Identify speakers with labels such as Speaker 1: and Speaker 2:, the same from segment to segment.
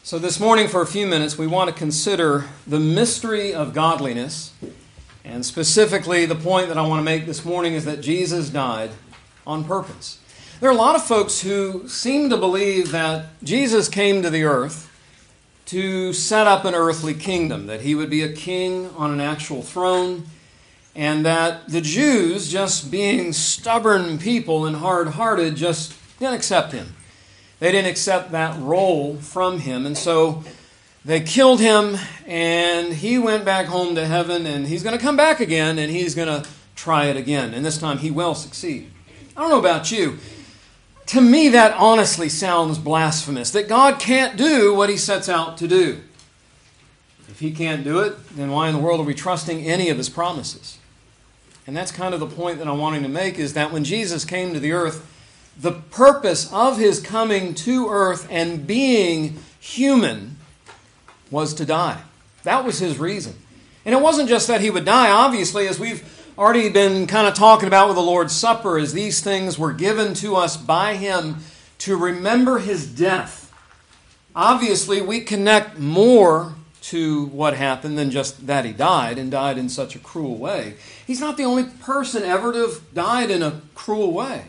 Speaker 1: So this morning, for a few minutes, we want to consider the mystery of godliness. And specifically, the point that I want to make this morning is that Jesus died on purpose. There are a lot of folks who seem to believe that Jesus came to the earth to set up an earthly kingdom, that he would be a king on an actual throne, and that the Jews, just being stubborn people and hard-hearted, just didn't accept him. They didn't accept that role from him, and so they killed him, and he went back home to heaven, and he's going to come back again, and he's going to try it again, and this time he will succeed. I don't know about you. To me, that honestly sounds blasphemous, that God can't do what he sets out to do. If he can't do it, then why in the world are we trusting any of his promises? And that's kind of the point that I'm wanting to make, is that when Jesus came to the earth, the purpose of his coming to earth and being human was to die. That was his reason. And it wasn't just that he would die. Obviously, as we've already been kind of talking about with the Lord's Supper, as these things were given to us by him to remember his death. Obviously, we connect more to what happened than just that he died, and died in such a cruel way. He's not the only person ever to have died in a cruel way.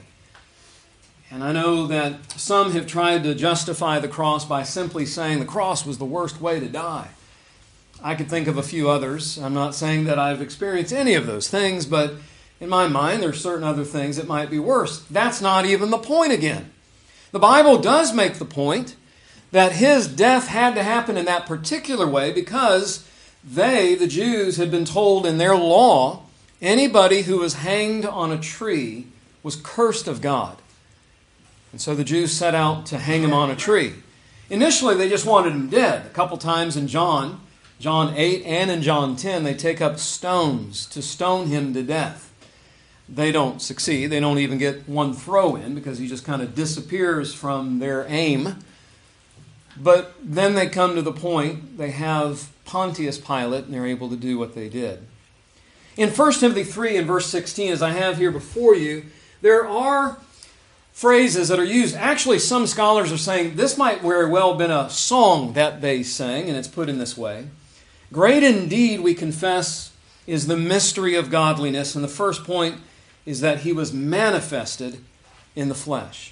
Speaker 1: And I know that some have tried to justify the cross by simply saying the cross was the worst way to die. I could think of a few others. I'm not saying that I've experienced any of those things, but in my mind there are certain other things that might be worse. That's not even the point again. The Bible does make the point that his death had to happen in that particular way because they, the Jews, had been told in their law, anybody who was hanged on a tree was cursed of God. And so the Jews set out to hang him on a tree. Initially, they just wanted him dead. A couple times in John 8 and in John 10, they take up stones to stone him to death. They don't succeed. They don't even get one throw in because he just kind of disappears from their aim. But then they come to the point, they have Pontius Pilate, and they're able to do what they did. In 1 Timothy 3 and verse 16, as I have here before you, there are phrases that are used. Actually, some scholars are saying this might very well have been a song that they sang, and it's put in this way. Great indeed, we confess, is the mystery of godliness. And the first point is that he was manifested in the flesh.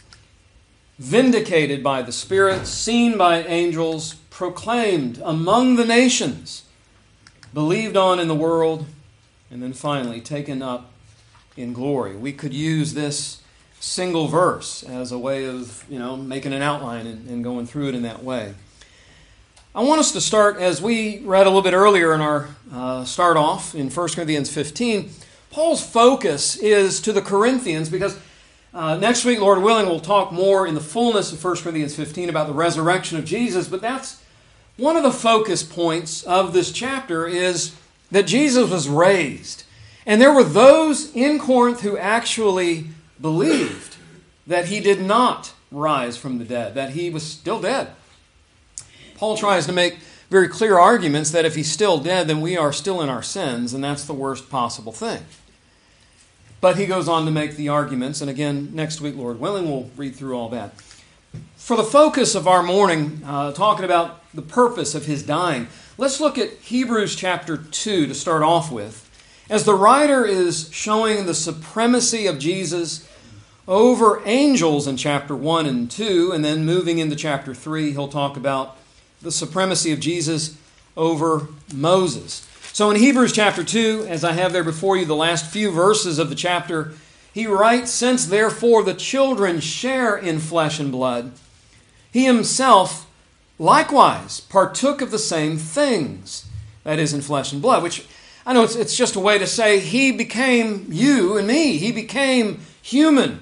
Speaker 1: Vindicated by the Spirit, seen by angels, proclaimed among the nations, believed on in the world, and then finally taken up in glory. We could use this single verse as a way of, making an outline and going through it in that way. I want us to start, as we read a little bit earlier in our start off in 1 Corinthians 15, Paul's focus is to the Corinthians because next week, Lord willing, we'll talk more in the fullness of 1 Corinthians 15 about the resurrection of Jesus, but that's one of the focus points of this chapter is that Jesus was raised. And there were those in Corinth who actually believed that he did not rise from the dead, that he was still dead. Paul tries to make very clear arguments that if he's still dead, then we are still in our sins, and that's the worst possible thing. But he goes on to make the arguments, and again, next week, Lord willing, we'll read through all that. For the focus of our morning, talking about the purpose of his dying, let's look at Hebrews chapter 2 to start off with. As the writer is showing the supremacy of Jesus over angels in chapter 1 and 2, and then moving into chapter 3, he'll talk about the supremacy of Jesus over Moses. So in Hebrews chapter 2, as I have there before you, the last few verses of the chapter, he writes, "Since therefore the children share in flesh and blood, he himself likewise partook of the same things," that is, in flesh and blood, which I know it's just a way to say he became you and me. He became human.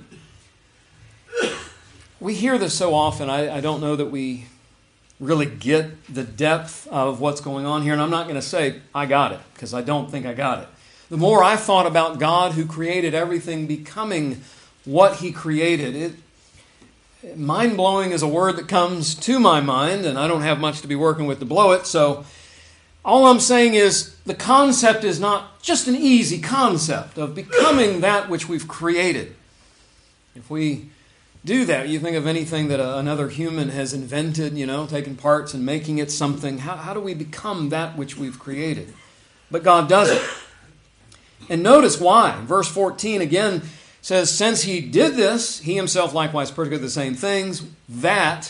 Speaker 1: We hear this so often, I don't know that we really get the depth of what's going on here. And I'm not going to say, I got it, because I don't think I got it. The more I thought about God who created everything becoming what he created, mind-blowing is a word that comes to my mind, and I don't have much to be working with to blow it. So all I'm saying is the concept is not just an easy concept of becoming that which we've created. If we do that. You think of anything that another human has invented, taking parts and making it something. How do we become that which we've created? But God doesn't. And notice why. Verse 14 again says, since he did this, he himself likewise partook the same things, that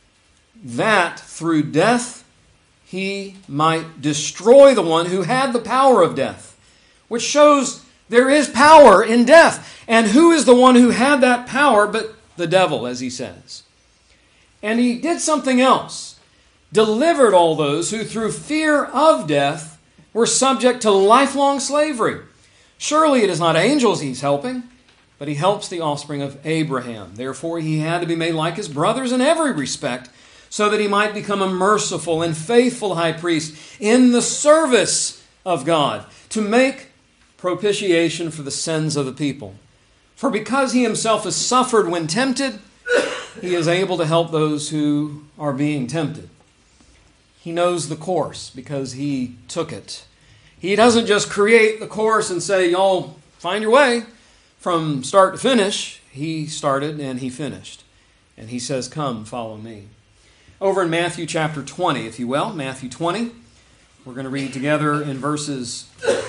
Speaker 1: through death he might destroy the one who had the power of death. Which shows there is power in death. And who is the one who had that power but the devil, as he says? And he did something else. Delivered all those who through fear of death were subject to lifelong slavery. Surely it is not angels he's helping, but he helps the offspring of Abraham. Therefore he had to be made like his brothers in every respect, so that he might become a merciful and faithful high priest in the service of God, to make propitiation for the sins of the people. For because he himself has suffered when tempted, he is able to help those who are being tempted. He knows the course because he took it. He doesn't just create the course and say, y'all find your way from start to finish. He started and he finished. And he says, come, follow me. Over in Matthew chapter 20, if you will, Matthew 20, we're going to read together in verses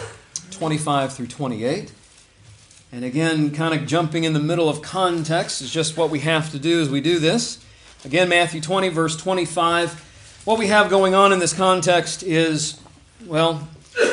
Speaker 1: 25 through 28. And again, kind of jumping in the middle of context is just what we have to do as we do this. Again, Matthew 20, verse 25. What we have going on in this context is, well,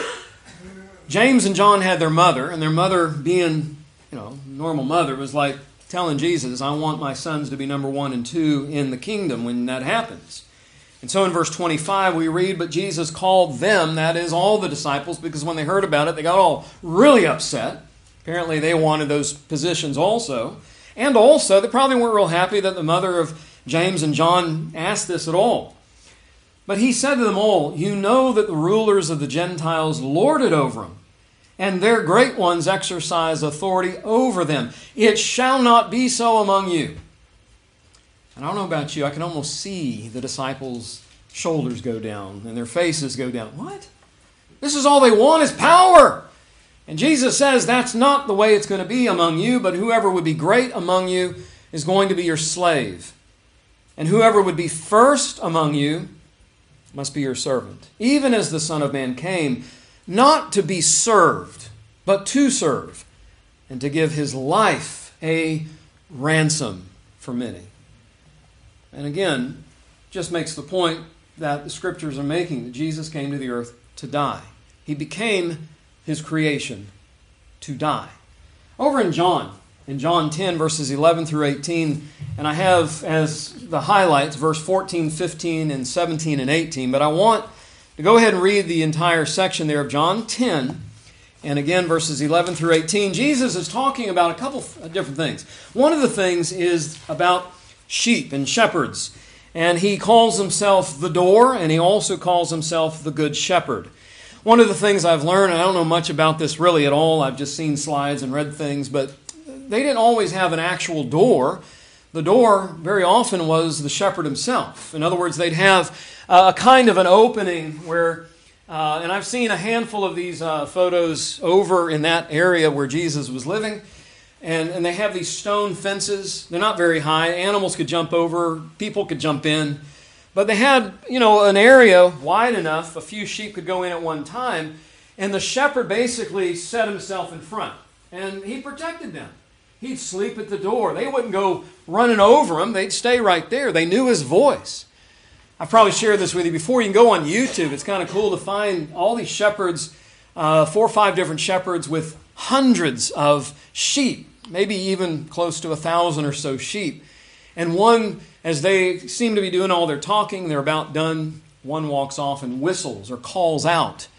Speaker 1: James and John had their mother, and their mother being, normal mother, was like telling Jesus, I want my sons to be number 1 and 2 in the kingdom when that happens. And so in verse 25 we read, but Jesus called them, that is all the disciples, because when they heard about it, they got all really upset. Apparently they wanted those positions also. And also, they probably weren't real happy that the mother of James and John asked this at all. But he said to them all, you know that the rulers of the Gentiles lord it over them, and their great ones exercise authority over them. It shall not be so among you. And I don't know about you, I can almost see the disciples' shoulders go down and their faces go down. What? This is all they want is power. And Jesus says that's not the way it's going to be among you, but whoever would be great among you is going to be your slave. And whoever would be first among you must be your servant. Even as the Son of Man came, not to be served, but to serve, and to give his life a ransom for many. And again, just makes the point that the Scriptures are making, that Jesus came to the earth to die. He became his creation to die. Over in John 10, verses 11 through 18, and I have as the highlights, verse 14, 15, and 17, and 18, but I want to go ahead and read the entire section there of John 10, and again, verses 11 through 18. Jesus is talking about a couple of different things. One of the things is about sheep and shepherds, and he calls himself the door, and he also calls himself the good shepherd. One of the things I've learned, and I don't know much about this really at all, I've just seen slides and read things, but they didn't always have an actual door. The door very often was the shepherd himself. In other words, they'd have a kind of an opening where, and I've seen a handful of these photos over in that area where Jesus was living, and they have these stone fences. They're not very high. Animals could jump over, people could jump in. But they had, an area wide enough, a few sheep could go in at one time, and the shepherd basically set himself in front, and he protected them. He'd sleep at the door. They wouldn't go running over him. They'd stay right there. They knew his voice. I've probably shared this with you before. You can go on YouTube. It's kind of cool to find all these shepherds, 4 or 5 different shepherds with hundreds of sheep, maybe even close to 1,000 or so sheep. And one, as they seem to be doing all their talking, they're about done, one walks off and whistles or calls out.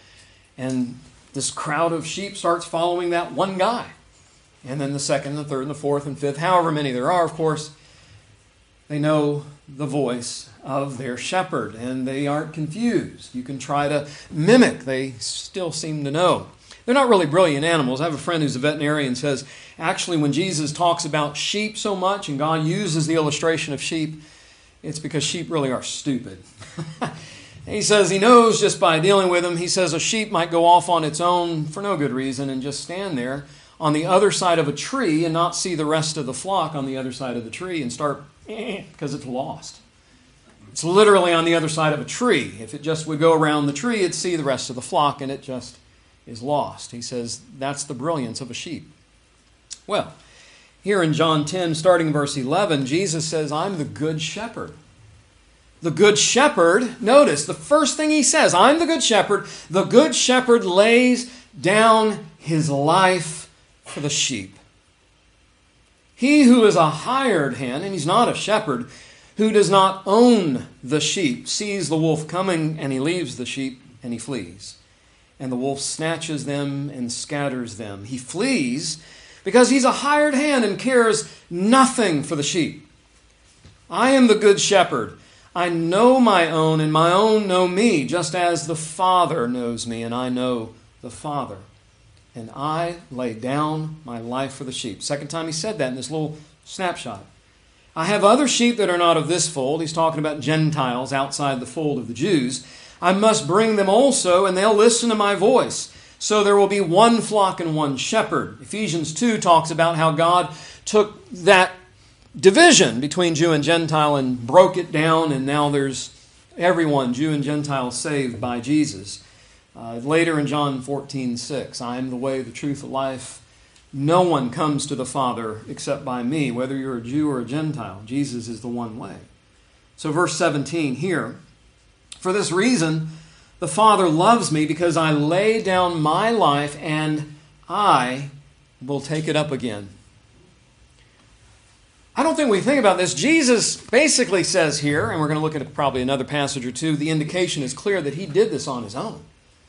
Speaker 1: And this crowd of sheep starts following that one guy. And then the second, the third, and the fourth, and fifth, however many there are, of course, they know the voice of their shepherd, and they aren't confused. You can try to mimic. They still seem to know. They're not really brilliant animals. I have a friend who's a veterinarian and says, actually, when Jesus talks about sheep so much, and God uses the illustration of sheep, it's because sheep really are stupid. He says he knows just by dealing with them, he says a sheep might go off on its own for no good reason and just stand there, on the other side of a tree and not see the rest of the flock on the other side of the tree and start, because it's lost. It's literally on the other side of a tree. If it just would go around the tree, it'd see the rest of the flock, and it just is lost. He says that's the brilliance of a sheep. Well, here in John 10, starting in verse 11, Jesus says, I'm the good shepherd. The good shepherd, notice, the first thing he says, I'm the good shepherd. The good shepherd lays down his life for the sheep. He who is a hired hand, and he's not a shepherd, who does not own the sheep, sees the wolf coming, and he leaves the sheep, and he flees. And the wolf snatches them and scatters them. He flees because he's a hired hand and cares nothing for the sheep. I am the good shepherd. I know my own, and my own know me, just as the Father knows me, and I know the Father. And I lay down my life for the sheep. Second time he said that in this little snapshot. I have other sheep that are not of this fold. He's talking about Gentiles outside the fold of the Jews. I must bring them also, and they'll listen to my voice. So there will be one flock and one shepherd. Ephesians 2 talks about how God took that division between Jew and Gentile and broke it down, and now there's everyone, Jew and Gentile, saved by Jesus. Later in John 14:6, I am the way, the truth, the life. No one comes to the Father except by me, whether you're a Jew or a Gentile. Jesus is the one way. So verse 17 here, for this reason, the Father loves me because I lay down my life and I will take it up again. I don't think we think about this. Jesus basically says here, and we're going to look at probably another passage or two, the indication is clear that he did this on his own.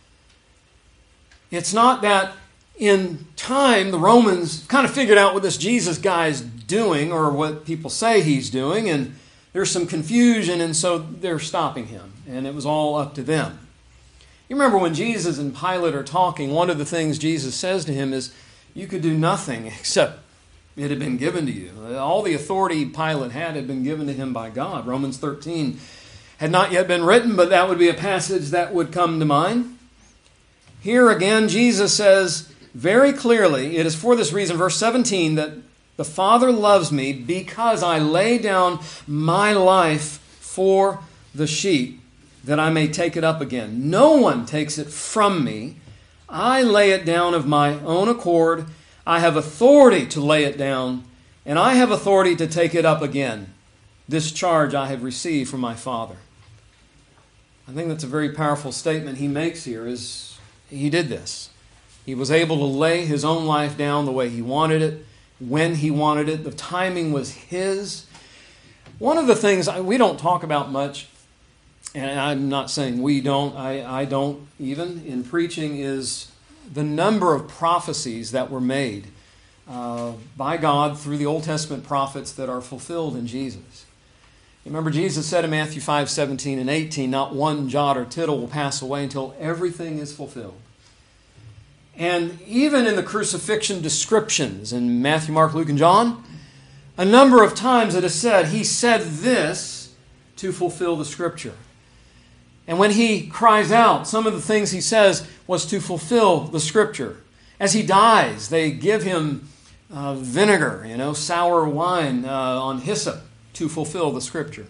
Speaker 1: It's not that in time, the Romans kind of figured out what this Jesus guy's doing, or what people say he's doing, and there's some confusion, and so they're stopping him, and it was all up to them. You remember when Jesus and Pilate are talking, one of the things Jesus says to him is, you could do nothing except it had been given to you. All the authority Pilate had been given to him by God. Romans 13 had not yet been written, but that would be a passage that would come to mind. Here again, Jesus says, very clearly, it is for this reason, verse 17, that the Father loves me because I lay down my life for the sheep, that I may take it up again. No one takes it from me. I lay it down of my own accord. I have authority to lay it down, and I have authority to take it up again. This charge I have received from my Father. I think that's a very powerful statement he makes here, is he did this. He was able to lay his own life down the way he wanted it, when he wanted it. The timing was his. One of the things we don't talk about much, and I'm not saying we don't, I don't even, in preaching, is the number of prophecies that were made by God through the Old Testament prophets that are fulfilled in Jesus. Remember, Jesus said in Matthew 5:17 and 18, not one jot or tittle will pass away until everything is fulfilled. And even in the crucifixion descriptions in Matthew, Mark, Luke, and John, a number of times it is said, he said this to fulfill the Scripture. And when he cries out, some of the things he says was to fulfill the Scripture. As he dies, they give him vinegar, sour wine on hyssop to fulfill the Scripture.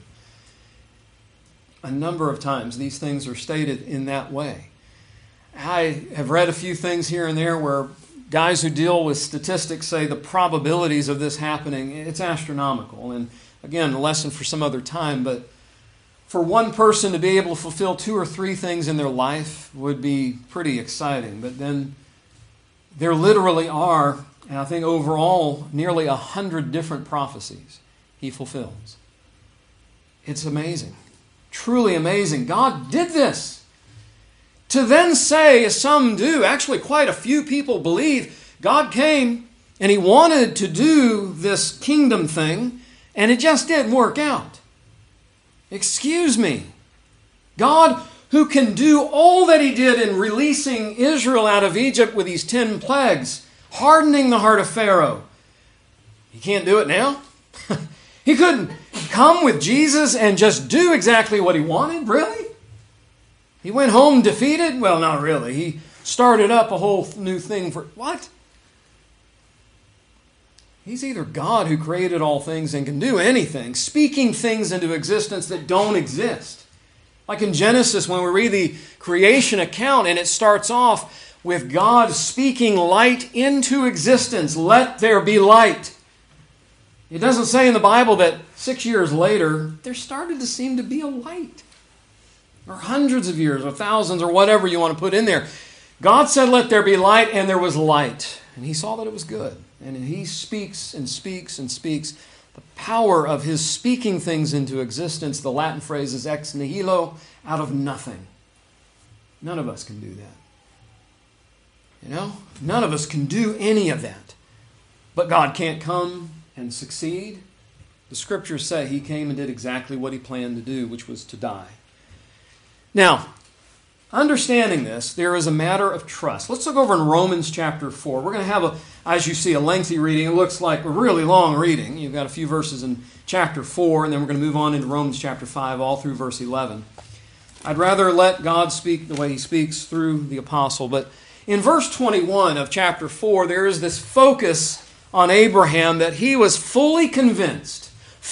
Speaker 1: A number of times these things are stated in that way. I have read a few things here and there where guys who deal with statistics say the probabilities of this happening, it's astronomical. And again, a lesson for some other time, but for one person to be able to fulfill 2 or 3 things in their life would be pretty exciting. But then there literally are, and I think overall, nearly 100 different prophecies he fulfills. It's amazing. Truly amazing. God did this. To then say, as some do, actually quite a few people believe, God came and he wanted to do this kingdom thing, and it just didn't work out. Excuse me. God, who can do all that he did in releasing Israel out of Egypt with these 10 plagues, hardening the heart of Pharaoh, he can't do it now? He couldn't come with Jesus and just do exactly what he wanted? Really? He went home defeated? Well, not really. He started up a whole new thing for... What? He's either God who created all things and can do anything, speaking things into existence that don't exist. Like in Genesis, when we read the creation account, and it starts off with God speaking light into existence. Let there be light. It doesn't say in the Bible that 6 years later, there started to seem to be a light. Or hundreds of years, or thousands, or whatever you want to put in there. God said, let there be light, and there was light. And He saw that it was good. And He speaks and speaks and speaks. The power of His speaking things into existence, the Latin phrase is ex nihilo, out of nothing. None of us can do that. You know, none of us can do any of that. But God can't come and succeed. The Scriptures say He came and did exactly what He planned to do, which was to die. Now, understanding this, there is a matter of trust. Let's look over in Romans chapter 4. We're going to have, as you see, a lengthy reading. It looks like a really long reading. You've got a few verses in chapter 4, and then we're going to move on into Romans chapter 5, all through verse 11. I'd rather let God speak the way He speaks through the apostle. But in verse 21 of chapter 4, there is this focus on Abraham that he was fully convinced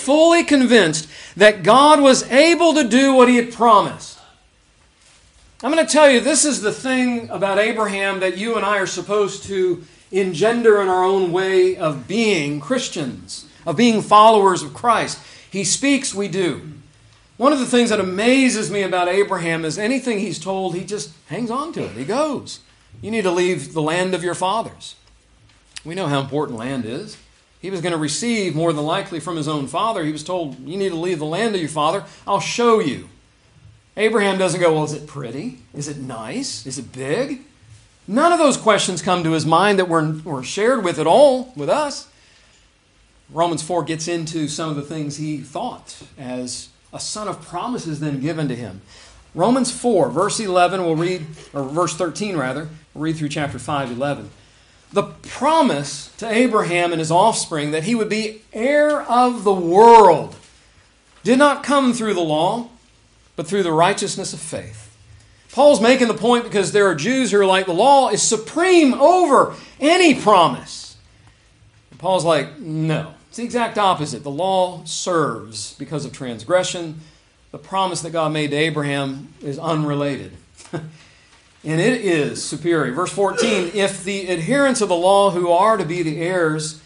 Speaker 1: that God was able to do what He had promised. I'm going to tell you, this is the thing about Abraham that you and I are supposed to engender in our own way of being Christians, of being followers of Christ. He speaks, we do. One of the things that amazes me about Abraham is anything he's told, he just hangs on to it. He goes. You need to leave the land of your fathers. We know how important land is. He was going to receive more than likely from his own father. He was told, you need to leave the land of your father. I'll show you. Abraham doesn't go, well, is it pretty? Is it nice? Is it big? None of those questions come to his mind that were shared with at all with us. Romans 4 gets into some of the things he thought as a son of promises then given to him. Romans 4, verse 11, we'll read, or verse 13 rather, we'll read through chapter 5, 11. The promise to Abraham and his offspring that he would be heir of the world did not come through the law, but through the righteousness of faith. Paul's making the point because there are Jews who are like, the law is supreme over any promise. And Paul's like, no. It's the exact opposite. The law serves because of transgression. The promise that God made to Abraham is unrelated. And it is superior. Verse 14, if the adherents of the law who are to be the heirs,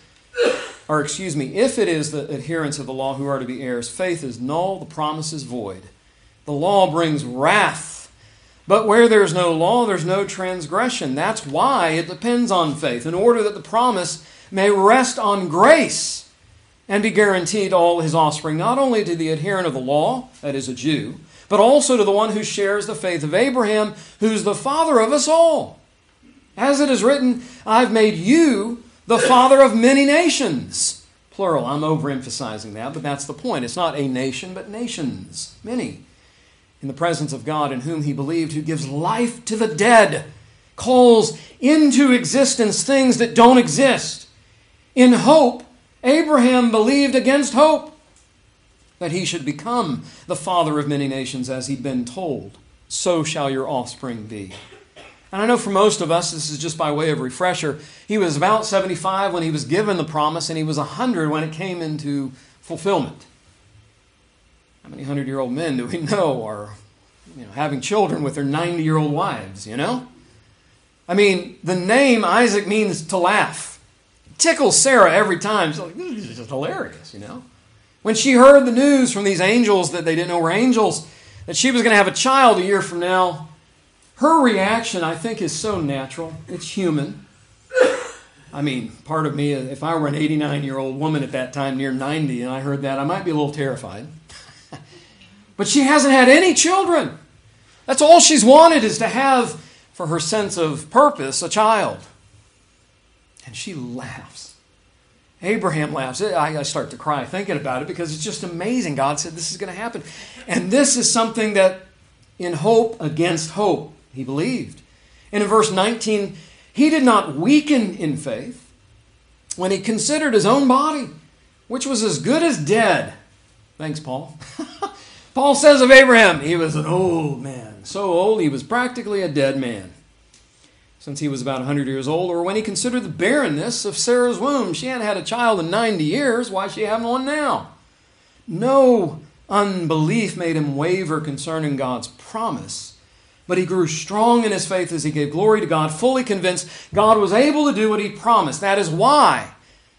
Speaker 1: if it is the adherents of the law who are to be heirs, faith is null, the promise is void. The law brings wrath. But where there's no law, there's no transgression. That's why it depends on faith, in order that the promise may rest on grace and be guaranteed to all his offspring, not only to the adherent of the law, that is a Jew, but also to the one who shares the faith of Abraham, who's the father of us all. As it is written, I've made you the father of many nations. Plural, I'm overemphasizing that, but that's the point. It's not a nation, but nations, many. In the presence of God in whom he believed, who gives life to the dead, calls into existence things that don't exist. In hope, Abraham believed against hope that he should become the father of many nations as he'd been told. So shall your offspring be. And I know for most of us, this is just by way of refresher, he was about 75 when he was given the promise, and he was 100 when it came into fulfillment. How many 100-year-old men do we know are having children with their 90-year-old wives, I mean, the name Isaac means to laugh. It tickles Sarah every time. She's like, this is just hilarious, When she heard the news from these angels that they didn't know were angels, that she was going to have a child a year from now, her reaction, I think, is so natural. It's human. I mean, part of me, if I were an 89-year-old woman at that time, near 90, and I heard that, I might be a little terrified. But she hasn't had any children. That's all she's wanted, is to have, for her sense of purpose, a child. And she laughs. Abraham laughs. I start to cry thinking about it because it's just amazing. God said this is going to happen. And this is something that in hope against hope, he believed. And in verse 19, he did not weaken in faith when he considered his own body, which was as good as dead. Thanks, Paul. Paul says of Abraham, he was an old man. So old, he was practically a dead man. since he was about 100 years old, or when he considered the barrenness of Sarah's womb. She hadn't had a child in 90 years. Why is she having one now? No unbelief made him waver concerning God's promise, but he grew strong in his faith as he gave glory to God, fully convinced God was able to do what he promised. That is why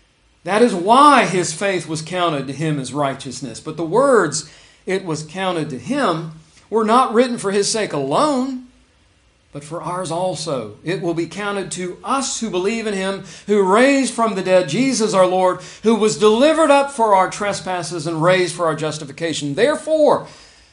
Speaker 1: his faith was counted to him as righteousness. But the words, "it was counted to him," were not written for his sake alone, but for ours also. It will be counted to us who believe in him, who raised from the dead Jesus our Lord, who was delivered up for our trespasses and raised for our justification. Therefore,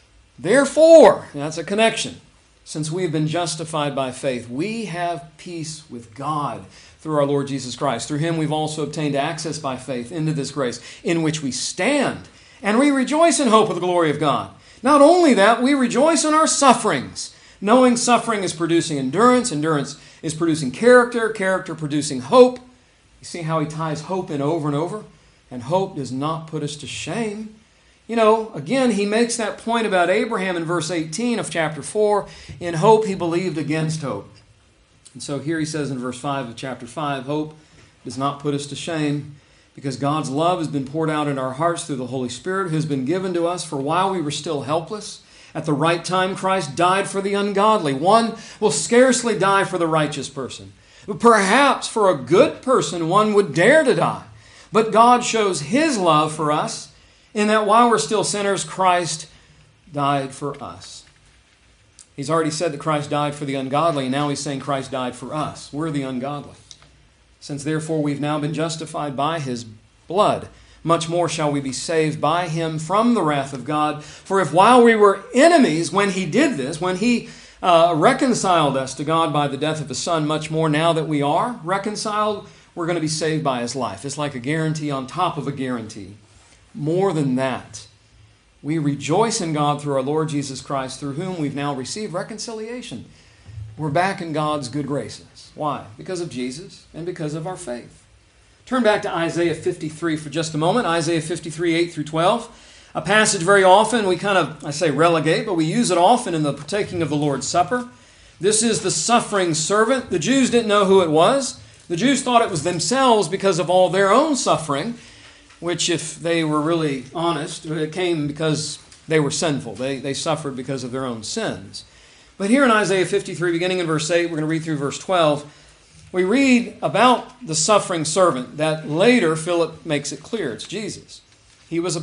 Speaker 1: that's a connection. Since we have been justified by faith, we have peace with God through our Lord Jesus Christ. Through him we've also obtained access by faith into this grace in which we stand, and we rejoice in hope of the glory of God. Not only that, we rejoice in our sufferings, knowing suffering is producing endurance, endurance is producing character, character producing hope. You see how he ties hope in over and over? And hope does not put us to shame. You know, again, he makes that point about Abraham in verse 18 of chapter 4. In hope he believed against hope. And so here he says in verse 5 of chapter 5, hope does not put us to shame, because God's love has been poured out in our hearts through the Holy Spirit who has been given to us. For while we were still helpless, at the right time Christ died for the ungodly. One will scarcely die for the righteous person. Perhaps for a good person one would dare to die. But God shows his love for us in that while we're still sinners, Christ died for us. He's already said that Christ died for the ungodly, and now he's saying Christ died for us. We're the ungodly. Since therefore we've now been justified by his blood, much more shall we be saved by him from the wrath of God. For if while we were enemies, when he did this, when he reconciled us to God by the death of his Son, much more now that we are reconciled, we're going to be saved by his life. It's like a guarantee on top of a guarantee. More than that, we rejoice in God through our Lord Jesus Christ, through whom we've now received reconciliation. We're back in God's good graces. Why? Because of Jesus and because of our faith. Turn back to Isaiah 53 for just a moment. Isaiah 53, 8 through 12. A passage very often we relegate, but we use it often in the partaking of the Lord's Supper. This is the suffering servant. The Jews didn't know who it was. The Jews thought it was themselves because of all their own suffering, which, if they were really honest, it came because they were sinful. They suffered because of their own sins. But here in Isaiah 53, beginning in verse 8, we're going to read through verse 12, we read about the suffering servant that later Philip makes it clear. It's Jesus. He was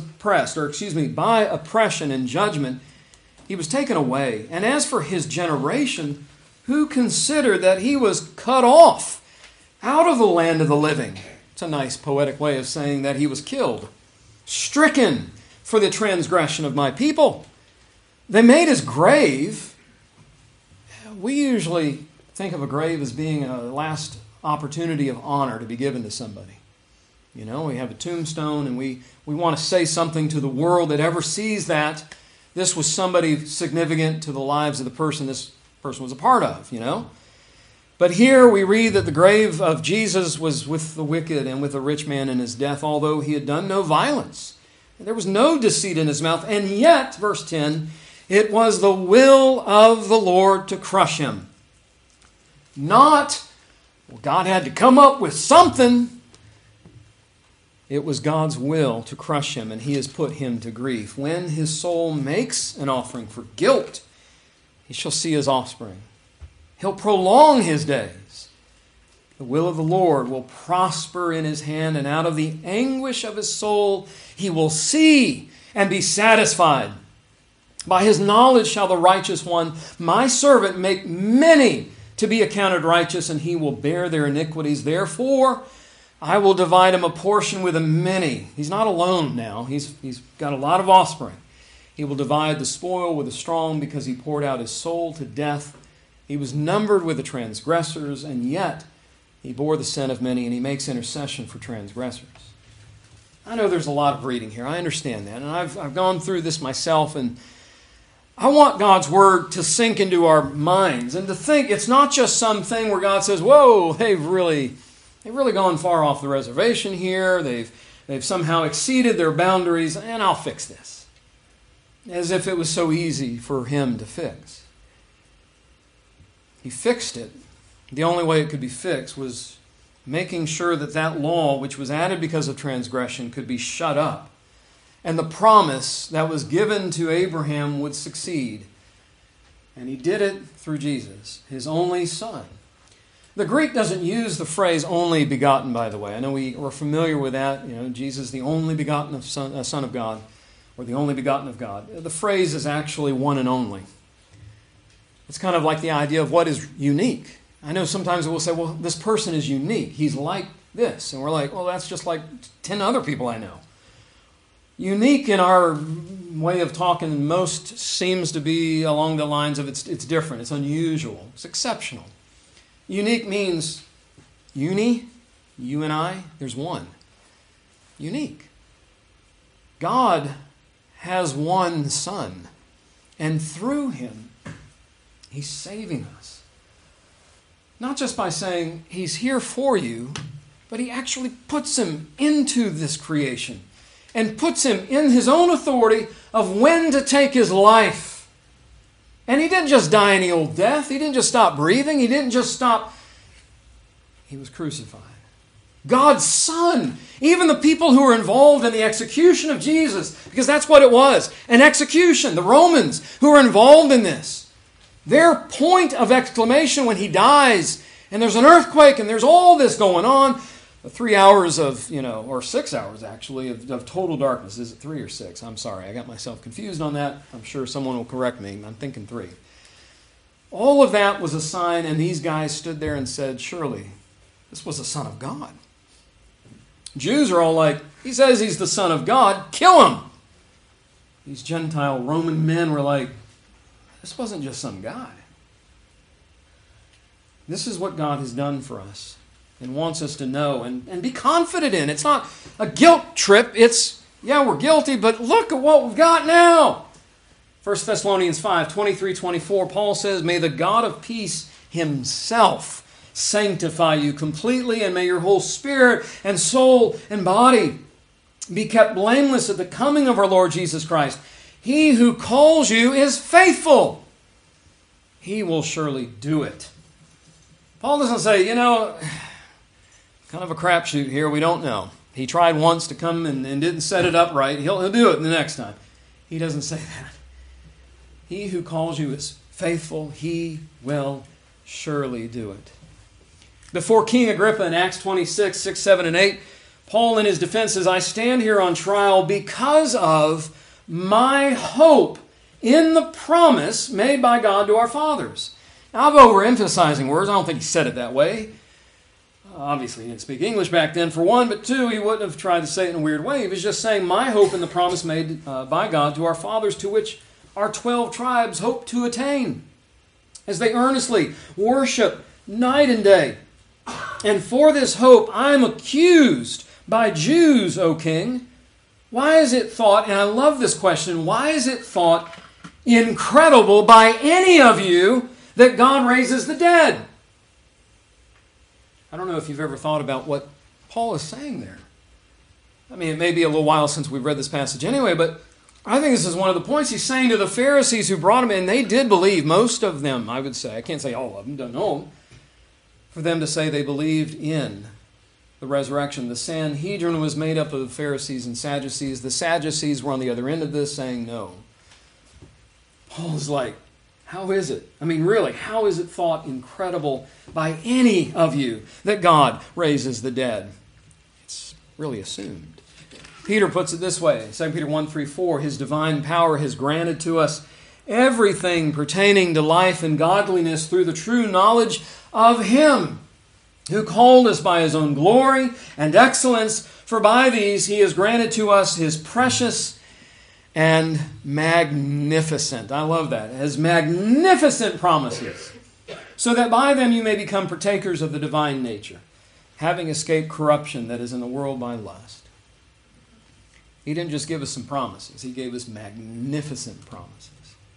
Speaker 1: by oppression and judgment, he was taken away. And as for his generation, who considered that he was cut off out of the land of the living? It's a nice poetic way of saying that he was killed, stricken for the transgression of my people. They made his grave. We usually think of a grave as being a last opportunity of honor to be given to somebody. You know, we have a tombstone and we want to say something to the world that ever sees that this was somebody significant to the lives of the person this person was a part of, you know. But here we read that the grave of Jesus was with the wicked and with a rich man in his death, although he had done no violence. There was no deceit in his mouth. And yet, verse 10, it was the will of the Lord to crush him. Not, God had to come up with something. It was God's will to crush him, and he has put him to grief. When his soul makes an offering for guilt, he shall see his offspring. He'll prolong his days. The will of the Lord will prosper in his hand, and out of the anguish of his soul he will see and be satisfied. By his knowledge shall the righteous one, my servant, make many to be accounted righteous, and he will bear their iniquities. Therefore, I will divide him a portion with the many. He's not alone now. He's got a lot of offspring. He will divide the spoil with the strong because he poured out his soul to death. He was numbered with the transgressors, and yet he bore the sin of many, and he makes intercession for transgressors. I know there's a lot of reading here. I understand that. And I've gone through this myself, and I want God's Word to sink into our minds and to think it's not just something where God says, whoa, they've really gone far off the reservation here. They've somehow exceeded their boundaries, and I'll fix this. As if it was so easy for him to fix. He fixed it The only way it could be fixed was making sure that that law, which was added because of transgression, could be shut up. And the promise that was given to Abraham would succeed. And he did it through Jesus, his only Son. The Greek doesn't use the phrase only begotten, by the way. I know we're familiar with that. Jesus, the only begotten Son of God, or the only begotten of God. The phrase is actually one and only. It's kind of like the idea of what is unique. I know sometimes we'll say, well, this person is unique. He's like this. And we're like, well, that's just like 10 other people I know. Unique in our way of talking most seems to be along the lines of it's different, it's unusual, it's exceptional. Unique means you and I, there's one. Unique. God has one Son, and through him, he's saving us. Not just by saying he's here for you, but he actually puts him into this creation and puts him in his own authority of when to take his life. And he didn't just die any old death. He didn't just stop breathing. He didn't just stop. He was crucified. God's Son. Even the people who were involved in the execution of Jesus, because that's what it was, an execution. The Romans who were involved in this. Their point of exclamation when he dies, and there's an earthquake, and there's all this going on, 3 hours of, or 6 hours actually, of total darkness. Is it 3 or 6? I'm sorry, I got myself confused on that. I'm sure someone will correct me. I'm thinking 3. All of that was a sign, and these guys stood there and said, surely, this was the Son of God. Jews are all like, he says he's the Son of God, kill him! These Gentile Roman men were like, this wasn't just some guy. This is what God has done for us and wants us to know and be confident in. It's not a guilt trip. It's, yeah, we're guilty, but look at what we've got now. 1 Thessalonians 5, 23, 24, Paul says, may the God of peace himself sanctify you completely, and may your whole spirit and soul and body be kept blameless at the coming of our Lord Jesus Christ. He who calls you is faithful. He will surely do it. Paul doesn't say, kind of a crapshoot here, we don't know. He tried once to come and didn't set it up right. He'll do it the next time. He doesn't say that. He who calls you is faithful. He will surely do it. Before King Agrippa in Acts 26, 6, 7, and 8, Paul in his defense says, I stand here on trial because of my hope in the promise made by God to our fathers. Now, I'm overemphasizing words. I don't think he said it that way. Obviously, he didn't speak English back then, for one, but two, he wouldn't have tried to say it in a weird way. He was just saying, my hope in the promise made by God to our fathers, to which our 12 tribes hope to attain, as they earnestly worship night and day. And for this hope, I am accused by Jews, O king. Why is it thought, and I love this question, why is it thought incredible by any of you that God raises the dead? I don't know if you've ever thought about what Paul is saying there. I mean, it may be a little while since we've read this passage anyway, but I think this is one of the points he's saying to the Pharisees who brought him in. They did believe, most of them, I would say. I can't say all of them, don't know. For them to say they believed in the resurrection. The Sanhedrin was made up of the Pharisees and Sadducees. The Sadducees were on the other end of this saying no. Paul's like, how is it? I mean, really, how is it thought incredible by any of you that God raises the dead? It's really assumed. Peter puts it this way, 2 Peter 1, 3, 4, his divine power has granted to us everything pertaining to life and godliness through the true knowledge of him who called us by his own glory and excellence, for by these he has granted to us his precious and magnificent, I love that, his magnificent promises, so that by them you may become partakers of the divine nature, having escaped corruption that is in the world by lust. He didn't just give us some promises, he gave us magnificent promises.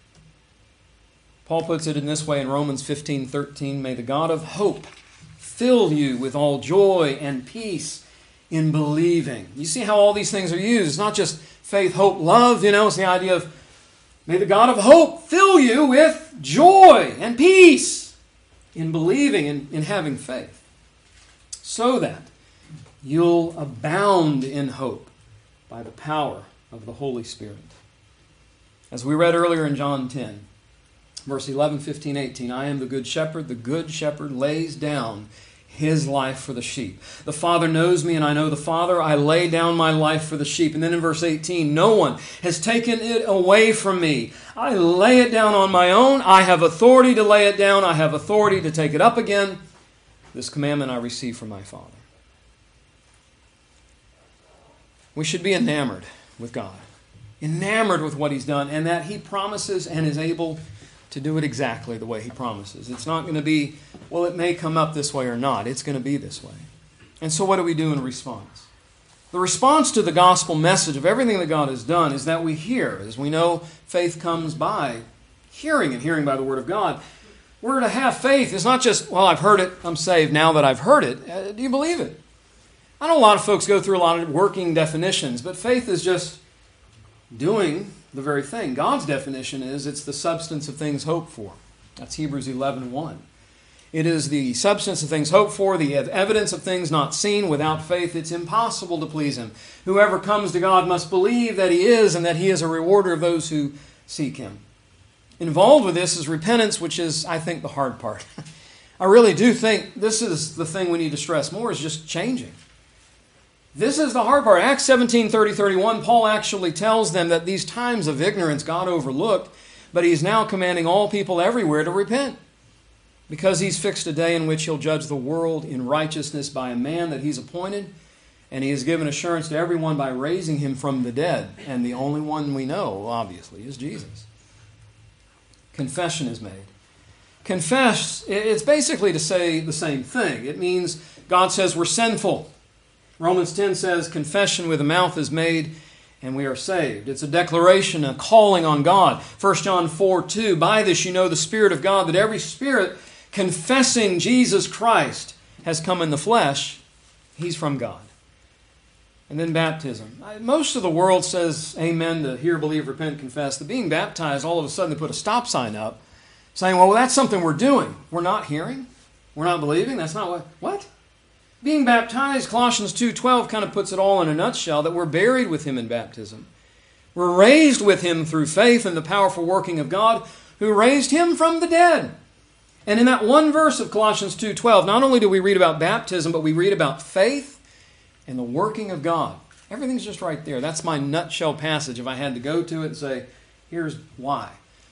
Speaker 1: Paul puts it in this way in Romans 15:13, may the God of hope fill you with all joy and peace in believing. You see how all these things are used. It's not just faith, hope, love. It's the idea of may the God of hope fill you with joy and peace in believing, in having faith, so that you'll abound in hope by the power of the Holy Spirit. As we read earlier in John 10, verse 11, 15, 18, I am the good shepherd lays down his life for the sheep. The Father knows me, and I know the Father. I lay down my life for the sheep. And then in verse 18, no one has taken it away from me. I lay it down on my own. I have authority to lay it down. I have authority to take it up again. This commandment I receive from my Father. We should be enamored with God, enamored with what He's done, and that He promises and is able to do it exactly the way He promises. It's not going to be, well, it may come up this way or not. It's going to be this way. And so what do we do in response? The response to the gospel message of everything that God has done is that we hear. As we know, faith comes by hearing, and hearing by the Word of God. We're to have faith. It's not just, well, I've heard it, I'm saved now that I've heard it. Do you believe it? I know a lot of folks go through a lot of working definitions, but faith is just doing the very thing. God's definition is it's the substance of things hoped for. That's Hebrews 11:1. It is the substance of things hoped for, the evidence of things not seen. Without faith, it's impossible to please Him. Whoever comes to God must believe that He is, and that He is a rewarder of those who seek Him. Involved with this is repentance, which is, I think, the hard part. I really do think this is the thing we need to stress more, is just changing. This is the hard part. Acts 17, 30, 31, Paul actually tells them that these times of ignorance God overlooked, but He's now commanding all people everywhere to repent, because He's fixed a day in which He'll judge the world in righteousness by a man that He's appointed, and He has given assurance to everyone by raising Him from the dead. And the only one we know, obviously, is Jesus. Confession is made. Confess, it's basically to say the same thing. It means God says we're sinful. Romans 10 says confession with the mouth is made and we are saved. It's a declaration, a calling on God. 1 John 4:2, by this you know the Spirit of God, that every spirit confessing Jesus Christ has come in the flesh, he's from God. And then baptism. Most of the world says amen to hear, believe, repent, confess. The being baptized, all of a sudden they put a stop sign up saying, well, that's something we're doing. We're not hearing. We're not believing. That's not what? Being baptized, Colossians 2:12 kind of puts it all in a nutshell, that we're buried with Him in baptism. We're raised with Him through faith in the powerful working of God who raised Him from the dead. And in that one verse of Colossians 2:12, not only do we read about baptism, but we read about faith and the working of God. Everything's just right there. That's my nutshell passage if I had to go to it and say, here's why.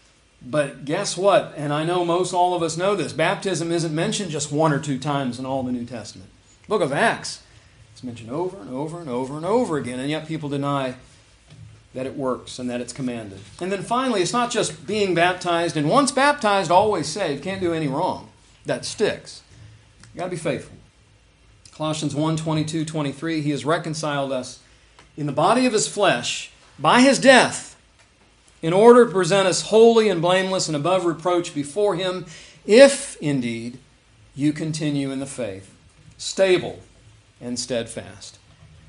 Speaker 1: But guess what? And I know most all of us know this. Baptism isn't mentioned just one or two times in all the New Testament. Book of Acts, it's mentioned over and over and over and over again, and yet people deny that it works and that it's commanded. And then finally, it's not just being baptized, and once baptized, always saved. Can't do any wrong. That sticks. You've got to be faithful. Colossians 1:22, 23, He has reconciled us in the body of His flesh by His death in order to present us holy and blameless and above reproach before Him, if indeed you continue in the faith, stable and steadfast,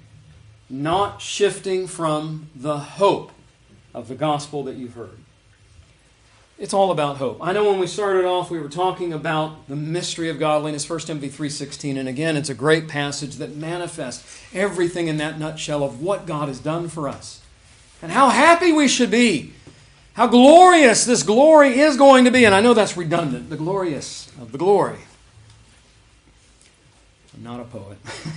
Speaker 1: not shifting from the hope of the gospel that you've heard. It's all about hope. I know when we started off, we were talking about the mystery of godliness, 1 Timothy 3:16, and again, it's a great passage that manifests everything in that nutshell of what God has done for us and how happy we should be, how glorious this glory is going to be. And I know that's redundant, the glorious of the glory. I'm not a poet.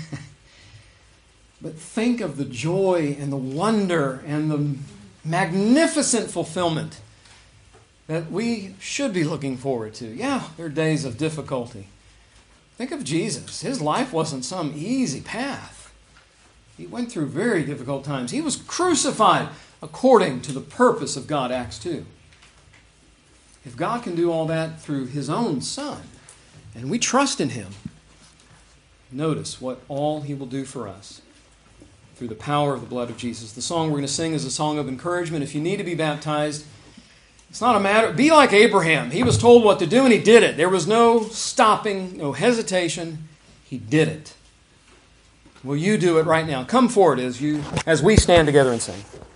Speaker 1: But think of the joy and the wonder and the magnificent fulfillment that we should be looking forward to. Yeah, there are days of difficulty. Think of Jesus. His life wasn't some easy path. He went through very difficult times. He was crucified according to the purpose of God, Acts 2. If God can do all that through His own Son, and we trust in Him, notice what all He will do for us through the power of the blood of Jesus. The song we're going to sing is a song of encouragement. If you need to be baptized, it's not a matter. Be like Abraham. He was told what to do and he did it. There was no stopping, no hesitation. He did it. Will you do it right now? Come forward as we stand together and sing.